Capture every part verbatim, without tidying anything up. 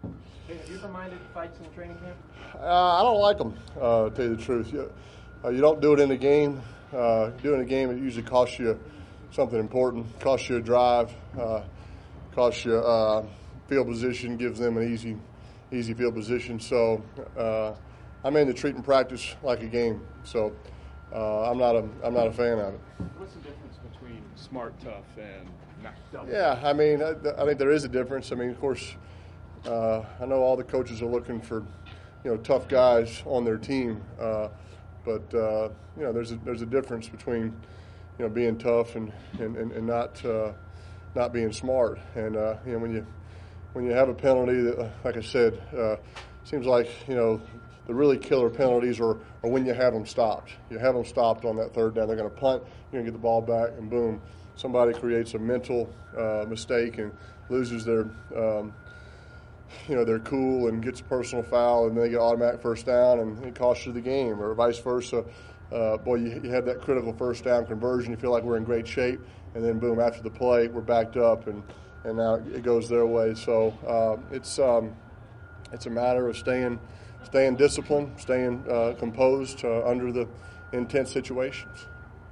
Hey, have you ever minded fights in training camp? Uh, I don't like them, uh, to tell you the truth. You, uh, you don't do it in a game. Uh, you do it in a game, it usually costs you something important. Costs you a drive, uh, costs you uh, field position, gives them an easy, easy field position. So uh, I'm into treating practice like a game. So uh, I'm not a I'm not a fan of it. What's the difference between smart, tough, and not dumb? Yeah, I mean, I, I think there is a difference. I mean, of course, uh, I know all the coaches are looking for, you know, tough guys on their team. Uh, but uh, you know, there's a there's a difference between, you know, being tough and and, and, and not uh, not being smart. And uh, you know, when you when you have a penalty that, like I said, uh, seems like, you know, the really killer penalties are, are when you have them stopped. You have them stopped on that third down. They're going to punt. You're going to get the ball back, and boom, somebody creates a mental uh, mistake and loses their, um, you know, their cool and gets a personal foul, and they get automatic first down, and it costs you the game, or vice versa. Uh, boy, you, you have that critical first down conversion. You feel like we're in great shape, and then boom, after the play, we're backed up, and, and now it goes their way. So uh, it's um, it's a matter of staying. Staying disciplined, staying uh, composed uh, under the intense situations.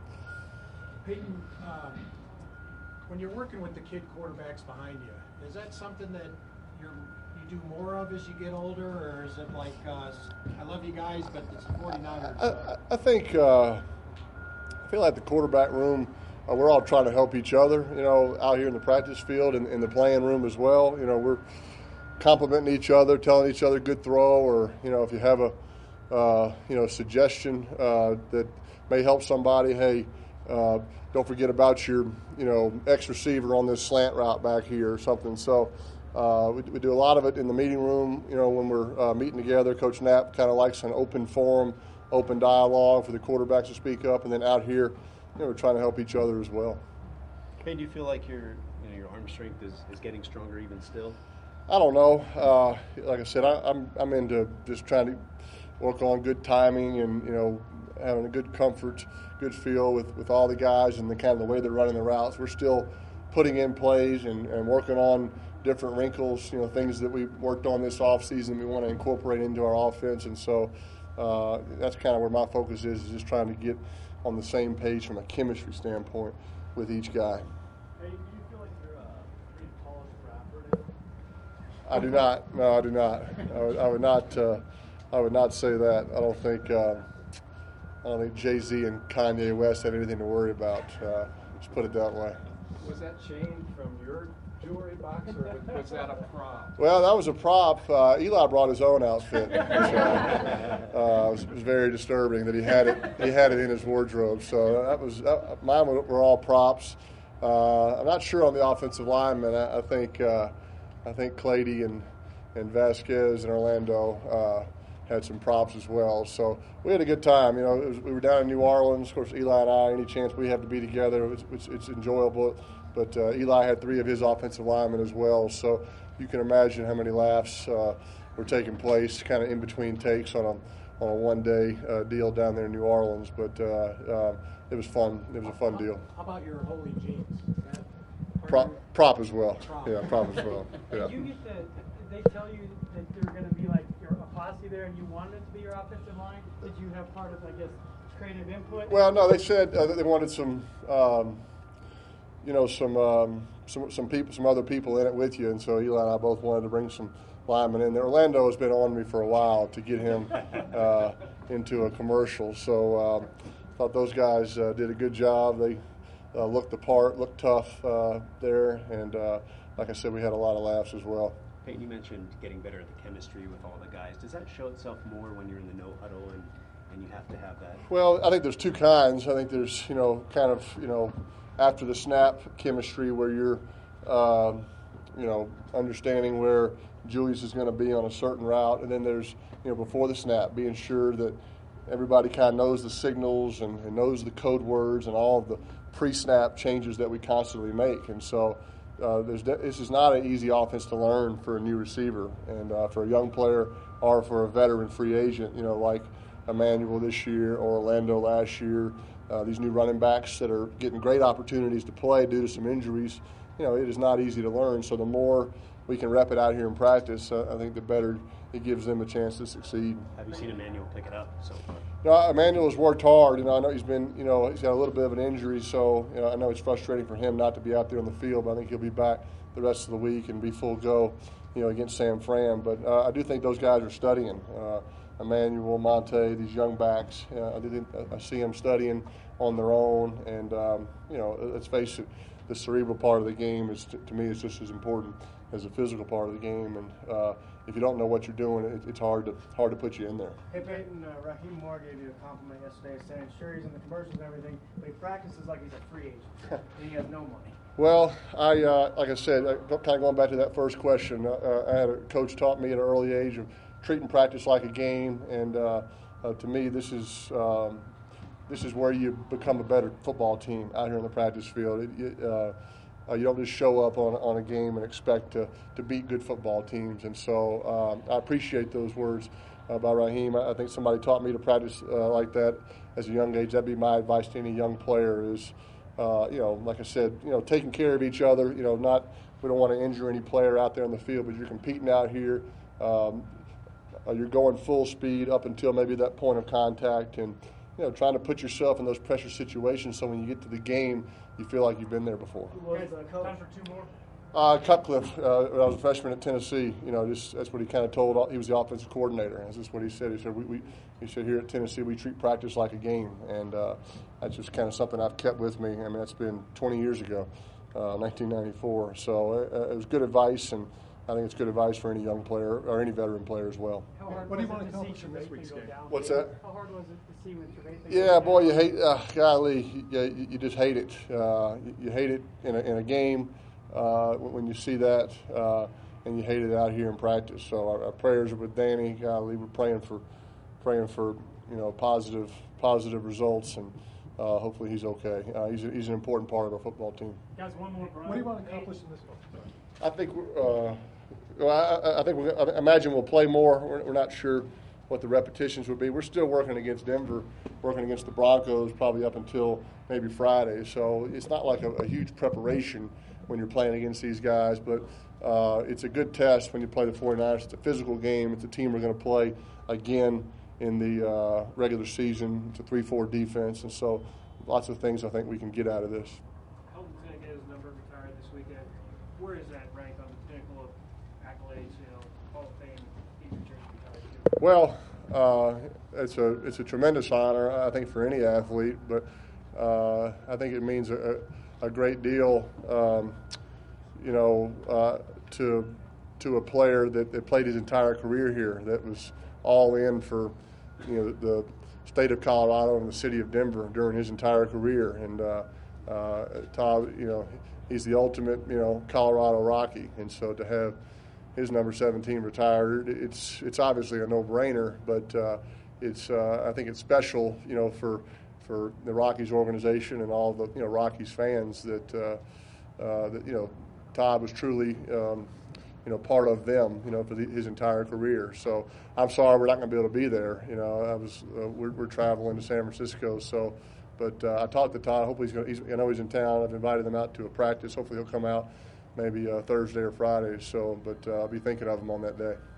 Peyton, um, when you're working with the kid quarterbacks behind you, is that something that you're, you do more of as you get older, or is it like, uh, I love you guys, but it's the forty-niners? I, I think, uh, I feel like the quarterback room, uh, we're all trying to help each other, you know, out here in the practice field and in the playing room as well. You know, we're complimenting each other, telling each other good throw, or, you know, if you have a, uh, you know, suggestion uh, that may help somebody, hey, uh, don't forget about your, you know, X receiver on this slant route back here or something. So uh, we, we do a lot of it in the meeting room, you know, when we're uh, meeting together. Coach Knapp kind of likes an open forum, open dialogue for the quarterbacks to speak up, and then out here, you know, we're trying to help each other as well. Hey, do you feel like your, you know, your arm strength is, is getting stronger even still? I don't know. Uh, like I said, I, I'm I'm into just trying to work on good timing and, you know, having a good comfort, good feel with, with all the guys and the kind of the way they're running the routes. We're still putting in plays and, and working on different wrinkles, you know, things that we worked on this offseason we want to incorporate into our offense. And so uh, that's kind of where my focus is, is just trying to get on the same page from a chemistry standpoint with each guy. Hey, do you feel like you're a pretty polished rapper? I do not. No, I do not. I would, I would not. Uh, I would not say that. I don't think. Uh, I don't think Jay-Z and Kanye West have anything to worry about. Uh, let's put it that way. Was that chain from your jewelry box, or was that a prop? Well, that was a prop. Uh, Eli brought his own outfit. So, uh, it, was, it was very disturbing that he had it. He had it in his wardrobe. So that was uh, mine. Were all props. Uh, I'm not sure on the offensive lineman. I, I think. Uh, I think Clady and, and Vasquez and Orlando uh, had some props as well. So we had a good time. You know, it was, we were down in New Orleans. Of course, Eli and I, any chance we have to be together, it's, it's, it's enjoyable. But uh, Eli had three of his offensive linemen as well. So you can imagine how many laughs uh, were taking place kind of in between takes on a, on a one-day uh, deal down there in New Orleans. But uh, uh, it was fun. It was a fun deal. How about your holy jeans? Is that part Prop, of your- prop as well. Prop. Yeah, prop as well. Yeah. Did you get the, did they tell you that they're going to be like your a posse there and you wanted it to be your offensive line? Did you have part of, I guess, creative input? Well, no, they said uh, that they wanted some, um, you know, some, um, some some people, some other people in it with you, and so Eli and I both wanted to bring some linemen in there. Orlando has been on me for a while to get him uh, into a commercial, so um, thought those guys uh, did a good job. They uh, looked the part, looked tough uh, there, and uh, like I said, we had a lot of laughs as well. Peyton, you mentioned getting better at the chemistry with all the guys. Does that show itself more when you're in the no huddle and, and you have to have that? Well, I think there's two kinds. I think there's, you know, kind of, you know, after the snap chemistry where you're, um, you know, understanding where Julius is going to be on a certain route. And then there's, you know, before the snap, being sure that everybody kind of knows the signals and, and knows the code words and all of the pre-snap changes that we constantly make. And so uh, there's de- this is not an easy offense to learn for a new receiver. And uh, for a young player or for a veteran free agent, you know, like Emmanuel this year or Orlando last year, uh, these new running backs that are getting great opportunities to play due to some injuries, you know, it is not easy to learn. So the more we can rep it out here in practice, uh, I think the better it gives them a chance to succeed. Have you seen Emmanuel pick it up so far? No, Emmanuel has worked hard. You know, I know he's been, you know, he's got a little bit of an injury, so you know, I know it's frustrating for him not to be out there on the field. But I think he'll be back the rest of the week and be full go, you know, against San Fran. But uh, I do think those guys are studying. Uh, Emmanuel, Monte, these young backs. Uh, I do think I see them studying on their own. And um, you know, let's face it, the cerebral part of the game is to, to me is just as important as the physical part of the game. And uh, if you don't know what you're doing, it, it's hard to hard to put you in there. Hey Peyton, uh, Raheem Moore gave you a compliment yesterday, saying sure he's in the commercials and everything, but he practices like he's a free agent and he has no money. Well, I uh, like I said, I, kind of going back to that first question. Uh, I had a coach taught me at an early age of treating practice like a game, and uh, uh, to me, this is um, this is where you become a better football team out here on the practice field. It, it, uh, uh, you don't just show up on on a game and expect to to beat good football teams. And so um, I appreciate those words uh, by Raheem. I, I think somebody taught me to practice uh, like that as a young age. That'd be my advice to any young player is. Uh, you know, like I said, you know, taking care of each other. You know, not we don't want to injure any player out there on the field, but you're competing out here. Um, uh, you're going full speed up until maybe that point of contact, and you know, trying to put yourself in those pressure situations so when you get to the game, you feel like you've been there before. Was, uh, time for two more? Uh, Cutcliffe, uh, when I was a freshman at Tennessee, you know, just that's what he kind of told. He was the offensive coordinator. That's just what he said. He said, we, we he said here at Tennessee we treat practice like a game, and uh, that's just kind of something I've kept with me. I mean, that's been twenty years ago, uh, nineteen ninety-four. So uh, it was good advice, and I think it's good advice for any young player or any veteran player as well. How hard What do you was want it to see accomplish in this Trevathan week's go game? down? What's that? How hard was it to see when Trevathan Yeah, go boy, down? you hate. Uh, golly, you, you just hate it. Uh, you, you hate it in a, in a game uh, when you see that, uh, and you hate it out here in practice. So our, our prayers are with Danny. Golly, we're praying for, praying for you know positive positive results, and uh, hopefully he's okay. Uh, he's a, he's an important part of our football team. Guys, one more, Brian. What do you want to accomplish in this one? I think. Uh, well, I, I think. We, I imagine we'll play more. We're, we're not sure what the repetitions would be. We're still working against Denver, working against the Broncos, probably up until maybe Friday. So it's not like a, a huge preparation when you're playing against these guys, but uh, it's a good test when you play the 49ers. It's a physical game. It's a team we're going to play again in the uh, regular season. It's a three four defense, and so lots of things I think we can get out of this. Helton's going to get his number retired this weekend. Where is that ranked on the pinnacle of accolades, you know, Hall of Fame, Easter jersey retired too? Well, uh, it's a it's a tremendous honor, I think, for any athlete, but uh, I think it means a, a great deal, um, you know, uh, to to a player that, that played his entire career here, that was all in for, you know, the state of Colorado and the city of Denver during his entire career. And uh, uh, Todd, you know, he's the ultimate, you know, Colorado Rocky, and so to have his number seventeen retired, it's it's obviously a no-brainer, but uh, it's uh, I think it's special, you know, for for the Rockies organization and all the you know Rockies fans that uh, uh, that you know Todd was truly um, you know part of them, you know, for the, his entire career. So I'm sorry we're not going to be able to be there. You know, I was uh, we're, we're traveling to San Francisco, so. But uh, I talked to Todd. Hopefully he's going. I know he's in town. I've invited him out to a practice. Hopefully he'll come out maybe uh, Thursday or Friday. So, but uh, I'll be thinking of him on that day.